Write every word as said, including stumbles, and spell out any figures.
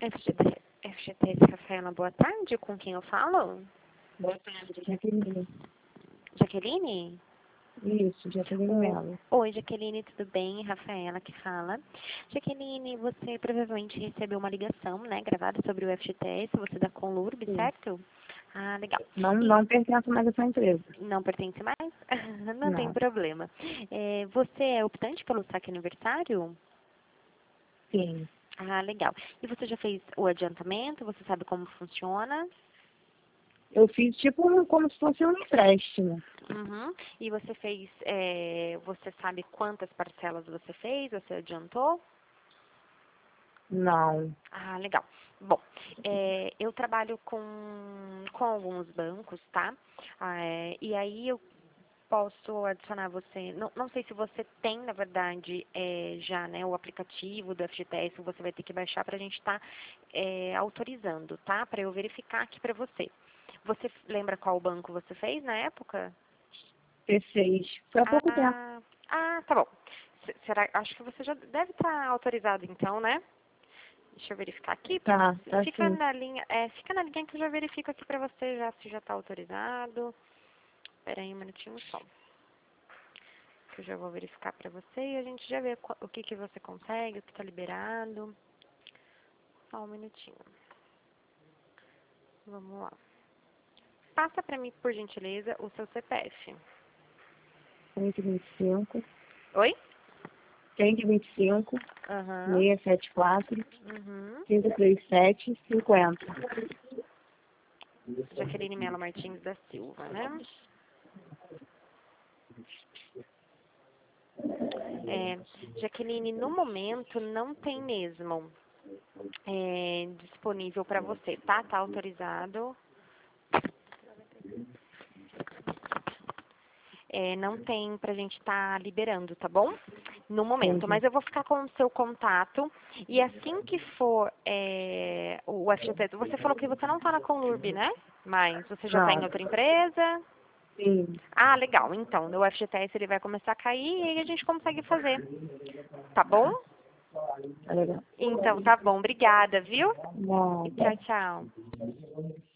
F G T, F G T Rafaela, boa tarde. Com quem eu falo? Boa tarde, Jaqueline. Jaqueline? Isso, Jaqueline Mello. Oi, Jaqueline, tudo bem? Rafaela que fala. Jaqueline, você provavelmente recebeu uma ligação, né, gravada sobre o F G T S, você da Conlurb, Sim. certo? Ah, legal. Não, E não pertence mais a essa empresa. não pertence mais? Não tem Não. problema. É, você é optante pelo saque aniversário? Sim. Ah, legal. E você já fez o adiantamento? Você sabe como funciona? Eu fiz tipo um- como se fosse um empréstimo. Uhum. E você fez, é, você sabe quantas parcelas você fez? Você adiantou? Não. Ah, legal. Bom, é, eu trabalho com, com alguns bancos, tá? Ah, é, e aí eu posso adicionar você, não, não sei se você tem, na verdade, é, já, né, o aplicativo do F G T S, você vai ter que baixar para a gente estar autorizando, tá? Para eu verificar aqui para você. Você lembra qual banco você fez na época? T seis. Foi há pouco tempo. Ah, ah, tá bom. Se- Será, acho que você já deve estar autorizado então, né? Deixa eu verificar aqui. Tá, tá Fica sim. na linha, é, fica na linha que eu já verifico aqui pra você já se já está autorizado. Espera aí um minutinho só. Que eu já vou verificar pra você e a gente já vê qual- o que que você consegue, o que está liberado. Só um minutinho. Vamos lá. Passa pra mim, por gentileza, o seu C P F. cento e vinte e cinco. Oi? cento e vinte e cinco. Aham. seiscentos e setenta e quatro. Uhum. cinco três sete. cinquenta. Jaqueline Mello Martins da Silva, né? É, Jaqueline, no momento não tem mesmo é, disponível para você, tá? Tá autorizado. É, não tem pra gente estar liberando, tá bom? No momento. Entendi. Mas eu vou ficar com o seu contato e assim que for é, o F G T S, você falou que você não tá na Conlurb, né? Mas você já tá em Não. outra empresa? Sim. Ah, legal. Então, no F G T S ele vai começar a cair e aí a gente consegue fazer. Tá bom? Tá legal. Então, tá bom. Obrigada, viu? Não. Tchau, tchau.